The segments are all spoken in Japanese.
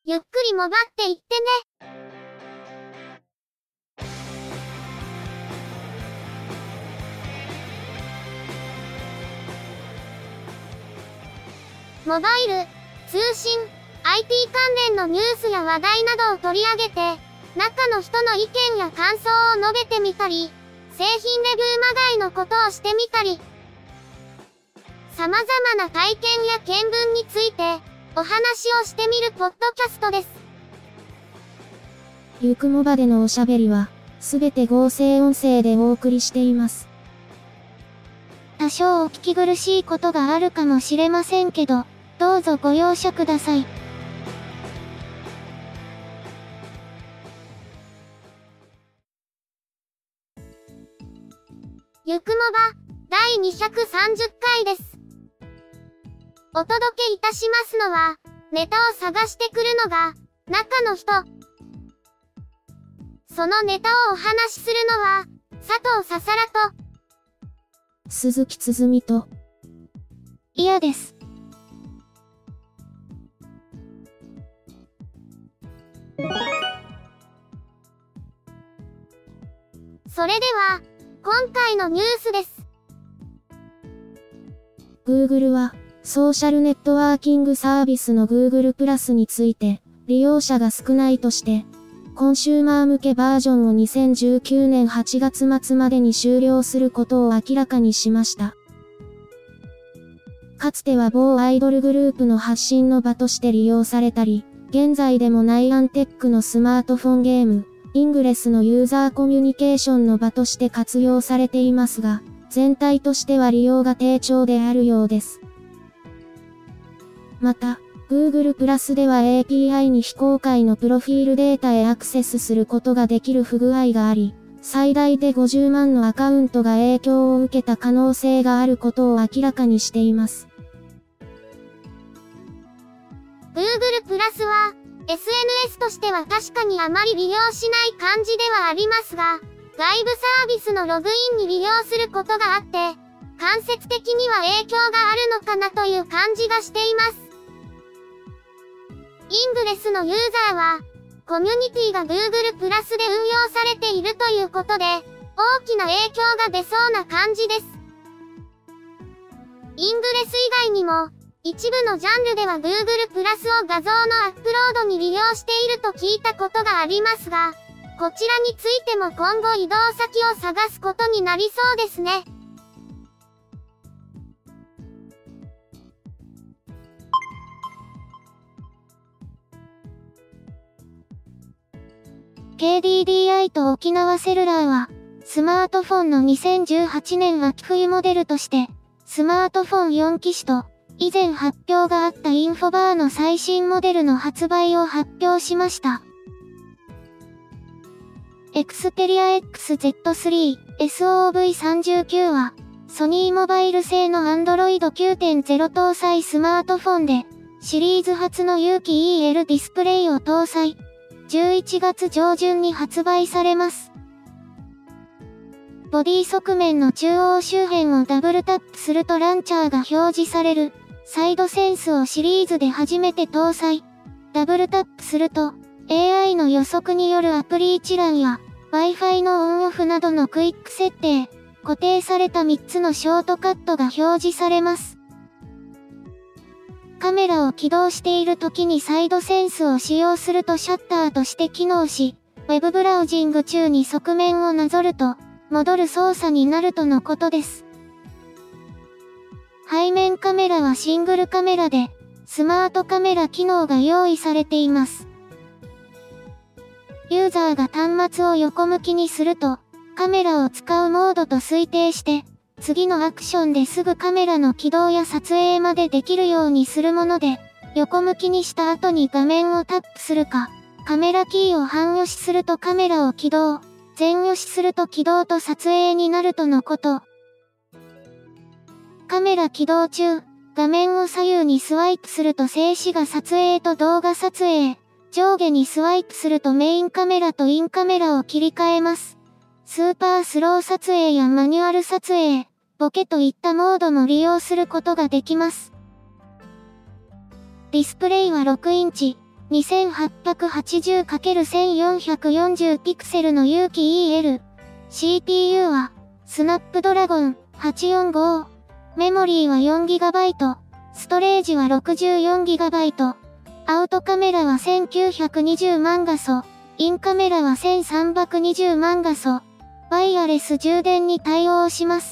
ゆっくりもばっていってね。モバイル、通信、IT 関連のニュースや話題などを取り上げて、中の人の意見や感想を述べてみたり、製品レビューまがいのことをしてみたり、様々な体験や見聞について、お話をしてみるポッドキャストです。 ゆくもばでのおしゃべりは、すべて合成音声でお送りしています。 多少お聞き苦しいことがあるかもしれませんけど、どうぞご容赦ください。ゆくもば、第230回です。お届けいたしますのは、ネタを探してくるのが、中の人。そのネタをお話しするのは、佐藤ささらと、 鈴木つづみと、 嫌です。それでは、今回のニュースです。 Google は、ソーシャルネットワーキングサービスの Google プラスについて、利用者が少ないとして、コンシューマー向けバージョンを2019年8月末までに終了することを明らかにしました。かつては某アイドルグループの発信の場として利用されたり、現在でもナイアンテックのスマートフォンゲーム、イングレスのユーザーコミュニケーションの場として活用されていますが、全体としては利用が低調であるようです。また、Google プラスでは API に非公開のプロフィールデータへアクセスすることができる不具合があり、最大で50万のアカウントが影響を受けた可能性があることを明らかにしています。 Google プラスは、SNS としては確かにあまり利用しない感じではありますが、外部サービスのログインに利用することがあって、間接的には影響があるのかなという感じがしています。イングレスのユーザーは、コミュニティが Google プラスで運用されているということで、大きな影響が出そうな感じです。イングレス以外にも、一部のジャンルでは Google プラスを画像のアップロードに利用していると聞いたことがありますが、こちらについても今後移動先を探すことになりそうですね。KDDI と沖縄セルラーは、スマートフォンの2018年秋冬モデルとして、スマートフォン4機種と、以前発表があったインフォバーの最新モデルの発売を発表しました。Xperia XZ3 SOV39 は、ソニーモバイル製の Android 9.0 搭載スマートフォンで、シリーズ初の有機 EL ディスプレイを搭載。11月上旬に発売されます。ボディ側面の中央周辺をダブルタップするとランチャーが表示される、サイドセンスをシリーズで初めて搭載。ダブルタップすると、AI の予測によるアプリ一覧や、Wi-Fi のオンオフなどのクイック設定、固定された3つのショートカットが表示されます。カメラを起動している時にサイドセンスを使用するとシャッターとして機能し、ウェブブラウジング中に側面をなぞると、戻る操作になるとのことです。背面カメラはシングルカメラで、スマートカメラ機能が用意されています。ユーザーが端末を横向きにすると、カメラを使うモードと推定して、次のアクションですぐカメラの起動や撮影までできるようにするもので、横向きにした後に画面をタップするか、カメラキーを半押しするとカメラを起動、前押しすると起動と撮影になるとのこと。カメラ起動中、画面を左右にスワイプすると静止画撮影と動画撮影、上下にスワイプするとメインカメラとインカメラを切り替えます。スーパースロー撮影やマニュアル撮影、ボケといったモードも利用することができます。ディスプレイは6インチ、 2880×1440 ピクセルの有機 EL。CPU は、スナップドラゴン845。メモリーは 4GB。ストレージは 64GB。アウトカメラは1920万画素。インカメラは1320万画素。ワイヤレス充電に対応します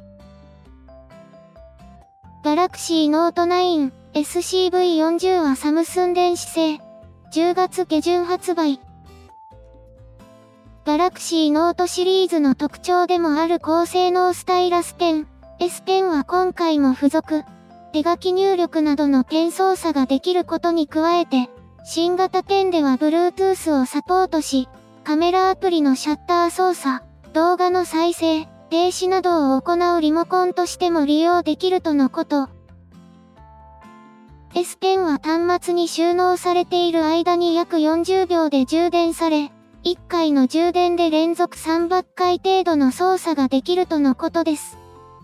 。Galaxy Note 9 SCV40 はサムスン電子製。10月下旬発売。Galaxy Note シリーズの特徴でもある高性能スタイラスペン。S ペンは今回も付属。手書き入力などのペン操作ができることに加えて、新型ペンでは Bluetooth をサポートし、カメラアプリのシャッター操作、動画の再生、停止などを行うリモコンとしても利用できるとのこと。S ペンは端末に収納されている間に約40秒で充電され、1回の充電で連続300回程度の操作ができるとのことです。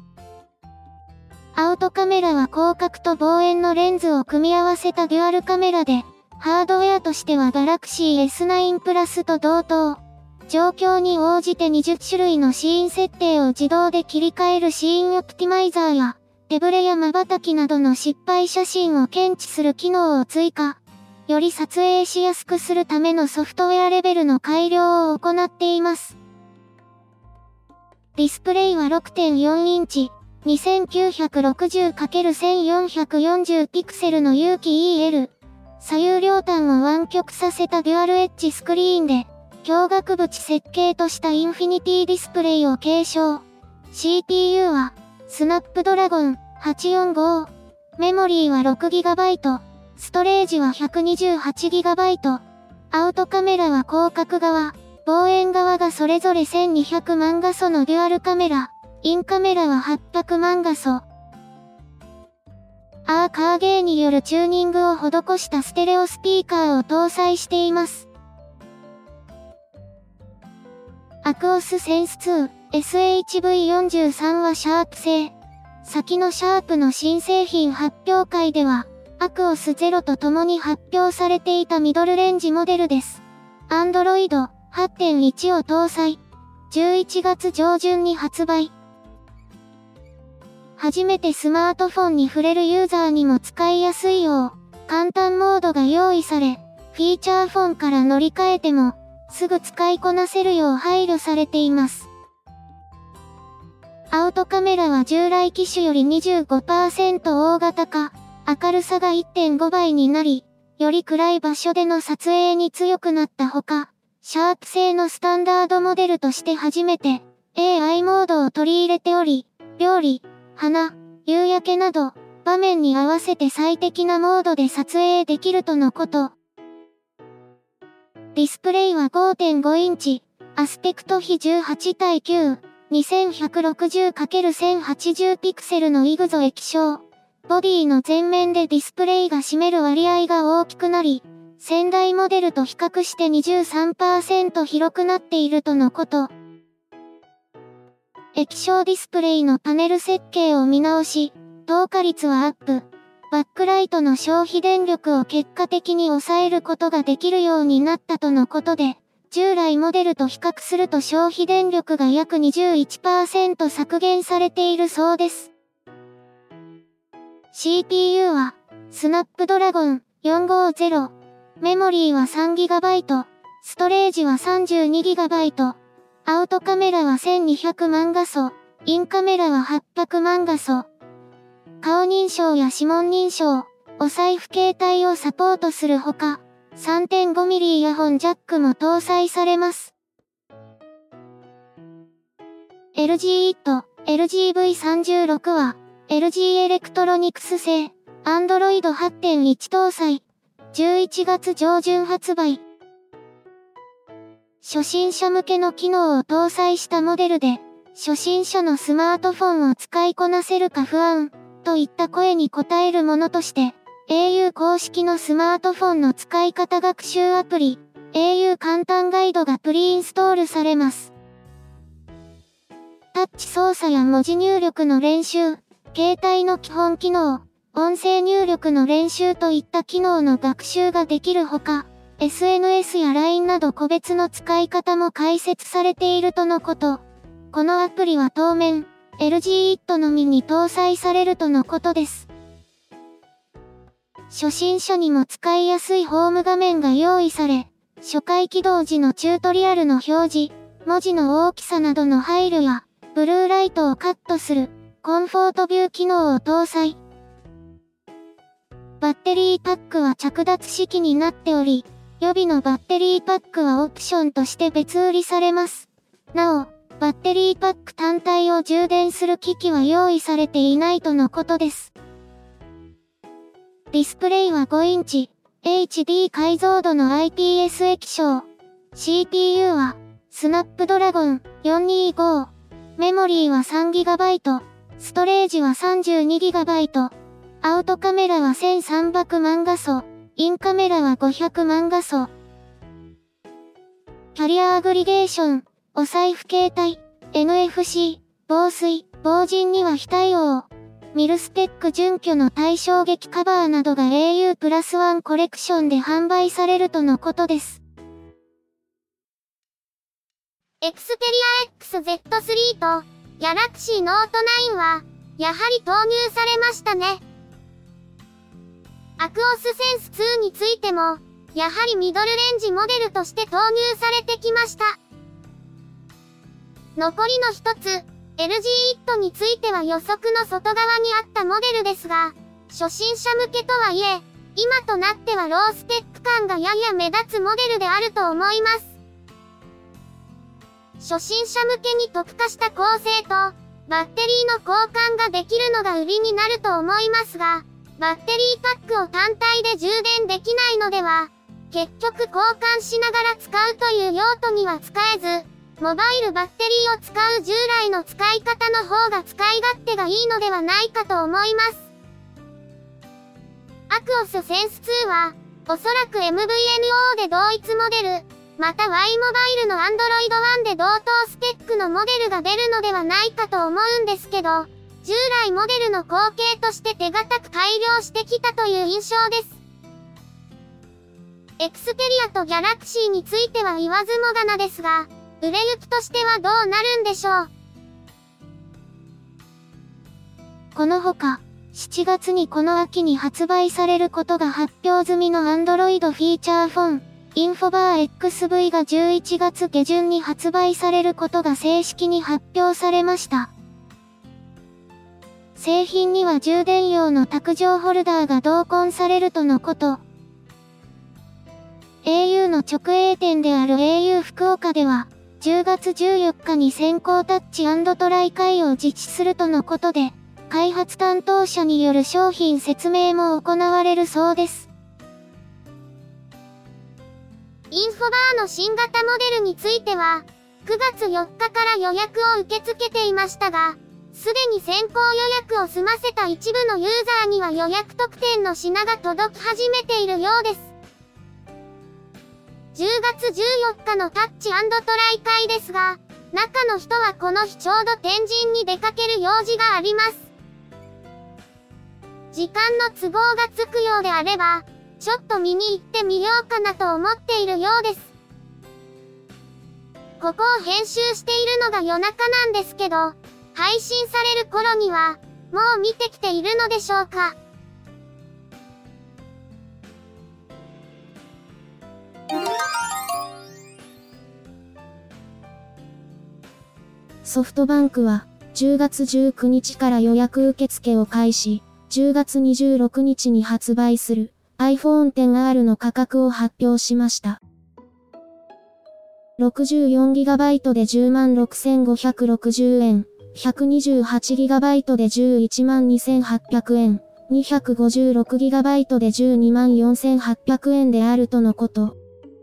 アウトカメラは広角と望遠のレンズを組み合わせたデュアルカメラで、ハードウェアとしては Galaxy S9 Plus と同等。状況に応じて20種類のシーン設定を自動で切り替えるシーンオプティマイザーや、手ブレや瞬きなどの失敗写真を検知する機能を追加。より撮影しやすくするためのソフトウェアレベルの改良を行っています。ディスプレイは 6.4 インチ。2960×1440 ピクセルの有機 EL。左右両端を湾曲させたデュアルエッジスクリーンで、驚愕縁設計としたインフィニティディスプレイを継承。CPU は、スナップドラゴン845。メモリーは 6GB。ストレージは 128GB。アウトカメラは広角側、望遠側がそれぞれ1200万画素のデュアルカメラ。インカメラは800万画素。カーゲーによるチューニングを施したステレオスピーカーを搭載しています。アクオスセンス2 SHV43 はシャープ製。先のシャープの新製品発表会では、アクオス0と共に発表されていたミドルレンジモデルです。Android 8.1 を搭載。11月上旬に発売。初めてスマートフォンに触れるユーザーにも使いやすいよう、簡単モードが用意され、フィーチャーフォンから乗り換えても、すぐ使いこなせるよう配慮されています。アウトカメラは従来機種より 25% 大型化、明るさが 1.5 倍になり、より暗い場所での撮影に強くなったほか、シャープ製のスタンダードモデルとして初めて AI モードを取り入れており、料理、花、夕焼けなど、場面に合わせて最適なモードで撮影できるとのこと。ディスプレイは 5.5 インチ、アスペクト比18対9、2160×1080 ピクセルのイグゾ液晶。ボディの前面でディスプレイが占める割合が大きくなり、先代モデルと比較して 23% 広くなっているとのこと。液晶ディスプレイのパネル設計を見直し、透過率はアップ。バックライトの消費電力を結果的に抑えることができるようになったとのことで、従来モデルと比較すると消費電力が約 21% 削減されているそうです。CPU は、スナップドラゴン450。メモリーは 3GB。ストレージは 32GB。アウトカメラは1200万画素。インカメラは800万画素。顔認証や指紋認証、お財布携帯をサポートするほか、3.5mm イヤホンジャックも搭載されます。LG IT LGV36 は、LG エレクトロニクス製、Android 8.1 搭載、11月上旬発売。初心者向けの機能を搭載したモデルで、初心者のスマートフォンを使いこなせるか不安、といった声に応えるものとして、au 公式のスマートフォンの使い方学習アプリ、au 簡単ガイドがプリインストールされます。タッチ操作や文字入力の練習、携帯の基本機能、 音声入力の練習といった機能の学習ができるほか、SNS や LINE など個別の使い方も解説されているとのこと。このアプリは当面、LG IT のみに搭載されるとのことです。初心者にも使いやすいホーム画面が用意され、初回起動時のチュートリアルの表示、文字の大きさなどの配慮や、ブルーライトをカットする、コンフォートビュー機能を搭載。バッテリーパックは着脱式になっており、予備のバッテリーパックはオプションとして別売りされます。なお、バッテリーパック単体を充電する機器は用意されていないとのことです。ディスプレイは5インチ、HD 解像度の IPS 液晶。CPU は、スナップドラゴン425。メモリーは 3GB。ストレージは 32GB。アウトカメラは1300万画素。インカメラは500万画素。キャリアアグリゲーション、お財布携帯、NFC、防水、防塵には非対応。ミルステック準拠の対衝撃カバーなどが au プラス1コレクションで販売されるとのことです。 Xperia XZ3 と Galaxy Note 9は、やはり投入されましたね。アクオスセンス2についても、やはりミドルレンジモデルとして投入されてきました。残りの一つ、LG IT については予測の外側にあったモデルですが、初心者向けとはいえ、今となってはロースペック感がやや目立つモデルであると思います。初心者向けに特化した構成と、バッテリーの交換ができるのが売りになると思いますが、バッテリーパックを単体で充電できないのでは、結局交換しながら使うという用途には使えず、モバイルバッテリーを使う従来の使い方の方が使い勝手がいいのではないかと思います。アクオスセンス2は、おそらく MVNO で同一モデル、また Y モバイルの Android One で同等スペックのモデルが出るのではないかと思うんですけど、従来モデルの後継として手堅く改良してきたという印象です。エクスペリアとギャラクシーについては言わずもがなですが、売れ行きとしてはどうなるんでしょう。 このほか、7月にこの秋に発売されることが発表済みの Android フィーチャーフォン、インフォバー XV が11月下旬に発売されることが正式に発表されました。製品には充電用の卓上ホルダーが同梱されるとのこと。au の直営店である au 福岡では、10月14日に先行タッチ&トライ会を実施するとのことで、開発担当者による商品説明も行われるそうです。 インフォバーの新型モデルについては、9月4日から予約を受け付けていましたが、すでに先行予約を済ませた一部のユーザーには予約特典の品が届き始めているようです。10月14日のタッチ&トライ会ですが、中の人はこの日ちょうど天神に出かける用事があります。時間の都合がつくようであれば、ちょっと見に行ってみようかなと思っているようです。ここを編集しているのが夜中なんですけど、配信される頃には、もう見てきているのでしょうか。 ソフトバンクは、10月19日から予約受付を開始、10月26日に発売する iPhone XR の価格を発表しました。64GB で106,560円、128GB で112,800円、256GB で124,800円であるとのこと。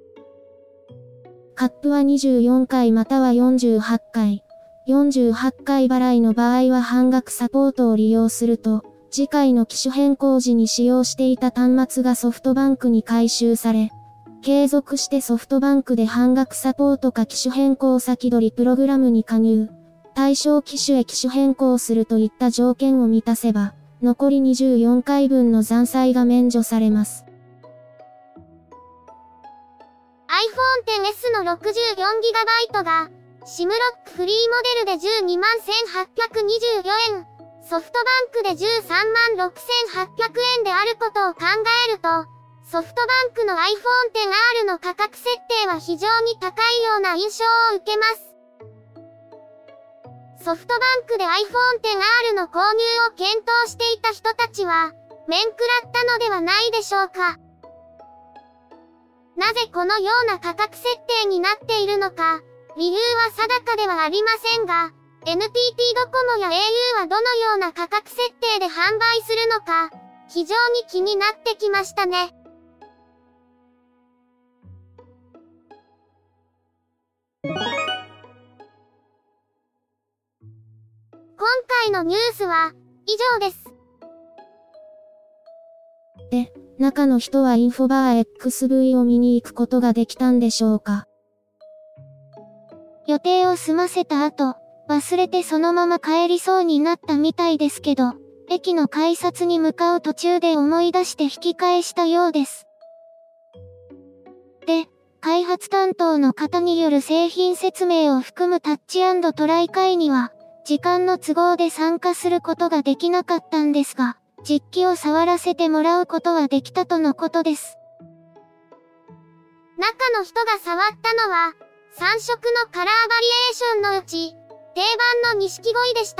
カップは24回または48回。48回払いの場合は半額サポートを利用すると、次回の機種変更時に使用していた端末がソフトバンクに回収され、継続してソフトバンクで半額サポートか機種変更先取りプログラムに加入、対象機種へ機種変更するといった条件を満たせば、 残り24回分の残債が免除されます。 iPhone XS の 64GB が、SIM ロックフリーモデルで121,824円、ソフトバンクで136,800円であることを考えると、ソフトバンクの iPhone XR の価格設定は非常に高いような印象を受けます。ソフトバンクで iPhone XR の購入を検討していた人たちは、面食らったのではないでしょうか。なぜこのような価格設定になっているのか、理由は定かではありませんが、NTT ドコモや au はどのような価格設定で販売するのか、非常に気になってきましたね。今回のニュースは以上です。 で、中の人はインフォバー XV を見に行くことができたんでしょうか。 予定を済ませた後、忘れてそのまま帰りそうになったみたいですけど、駅の改札に向かう途中で思い出して引き返したようです。で、開発担当の方による製品説明を含むタッチ&トライ会には、時間の都合で参加することができなかったんですが、実機を触らせてもらうことはできたとのことです。 中の人が触ったのは、3色のカラーバリエーションのうち、定番の錦鯉でした。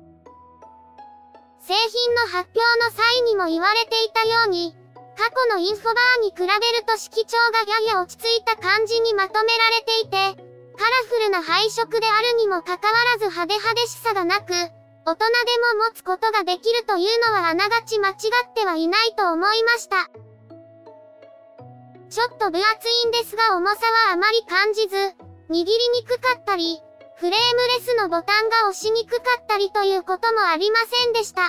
製品の発表の際にも言われていたように、過去のインフォバーに比べると色調がやや落ち着いた感じにまとめられていて、カラフルな配色であるにもかかわらず派手派手しさがなく、大人でも持つことができるというのはあながち間違ってはいないと思いました。ちょっと分厚いんですが重さはあまり感じず、握りにくかったり、フレームレスのボタンが押しにくかったりということもありませんでした。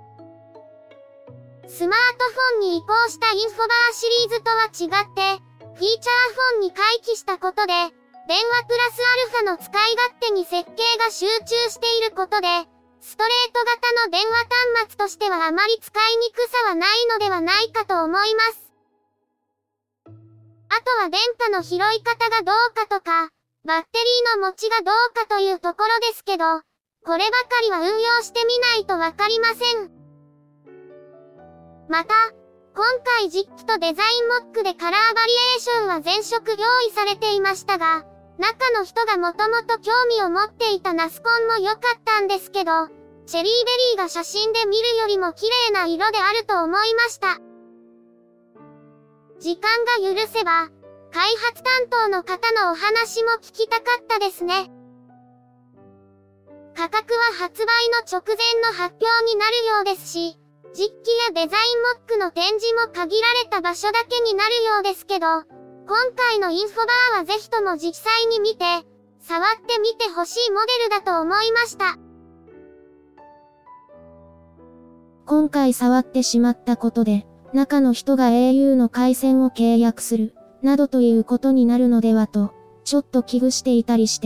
スマートフォンに移行したインフォバーシリーズとは違って、フィーチャーフォンに回帰したことで、電話プラスアルファの使い勝手に設計が集中していることで、ストレート型の電話端末としてはあまり使いにくさはないのではないかと思います。あとは電波の拾い方がどうかとか、バッテリーの持ちがどうかというところですけど、こればかりは運用してみないとわかりません。また、今回実機とデザインモックでカラーバリエーションは全色用意されていましたが、中の人がもともと興味を持っていたナスコンも良かったんですけど、チェリーベリーが写真で見るよりも綺麗な色であると思いました。時間が許せば、開発担当の方のお話も聞きたかったですね。価格は発売の直前の発表になるようですし、実機やデザインモックの展示も限られた場所だけになるようですけど、今回のインフォバーはぜひとも実際に見て、触ってみてほしいモデルだと思いました。 今回触ってしまったことで、中の人が au の回線を契約する、などということになるのではと、ちょっと危惧していたりして。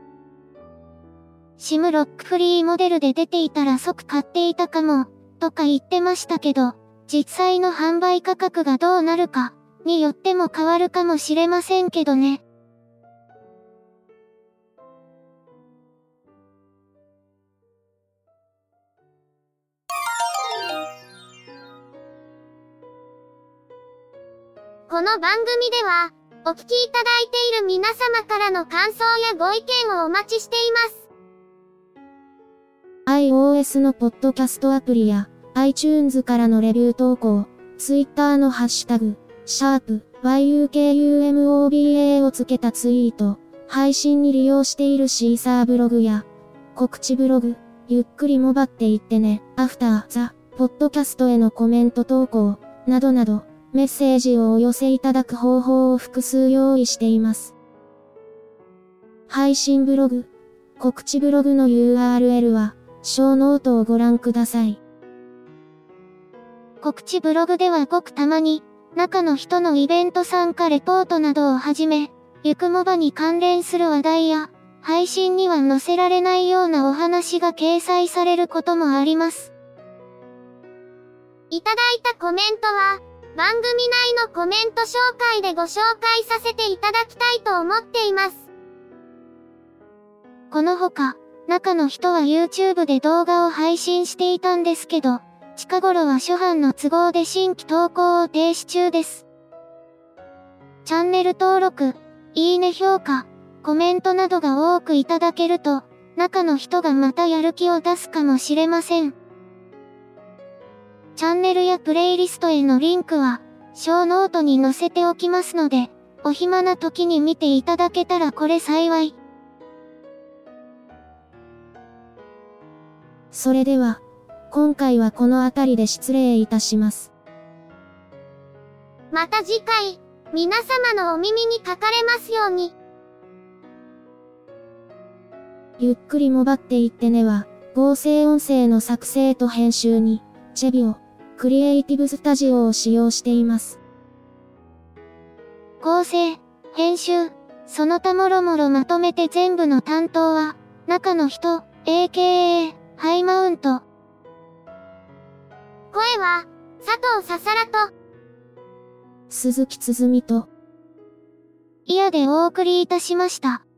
SIM ロックフリーモデルで出ていたら即買っていたかも、とか言ってましたけど、実際の販売価格がどうなるか、によっても変わるかもしれませんけどね。 この番組では、お聞きいただいている皆様からの感想やご意見をお待ちしています。 iOS のポッドキャストアプリや、iTunes からのレビュー投稿、Twitter のハッシュタグ、#YUKUMOBA をつけたツイート、配信に利用しているシーサーブログや、告知ブログ、ゆっくりもばっていってね、アフターザ、ポッドキャストへのコメント投稿、などなど、メッセージをお寄せいただく方法を複数用意しています。配信ブログ、告知ブログの URL は、小ノートをご覧ください。 告知ブログではごくたまに、中の人のイベント参加レポートなどをはじめ、ゆくもばに関連する話題や、配信には載せられないようなお話が掲載されることもあります。 いただいたコメントは、番組内のコメント紹介でご紹介させていただきたいと思っています。 このほか、中の人は YouTube で動画を配信していたんですけど、近頃は諸般の都合で新規投稿を停止中です。チャンネル登録、いいね評価、コメントなどが多くいただけると、中の人がまたやる気を出すかもしれません。チャンネルやプレイリストへのリンクは、小ノートに載せておきますので、お暇な時に見ていただけたらこれ幸い。 それでは、今回はこの辺りで失礼いたします。 また次回、皆様のお耳にかかれますように。 ゆっくりもばっていってねは、合成音声の作成と編集に、チェビオ、クリエイティブスタジオを使用しています。 構成、編集、その他もろもろまとめて全部の担当は、中の人、AKA、ハイマウント。 声は、佐藤ささらと、 鈴木つづみと、 イヤでお送りいたしました。